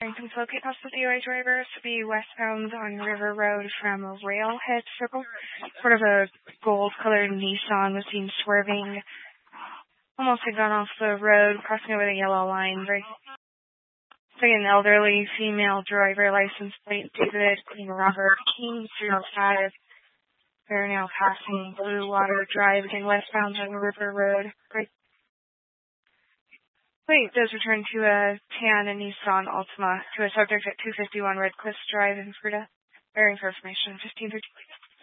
Can locate possible DUI drivers to be westbound on River Road from Railhead Circle. Sort of a gold-colored Nissan was seen swerving. Almost had gone off the road, crossing over the yellow line. An elderly female driver, license plate David Robert King 305. They're now passing Blue Water Drive again westbound on River Road. Plate does return to a tan and Nissan Altima to a subject at 251 Red Cliffs Drive in Fruita. Bearing for information 1530.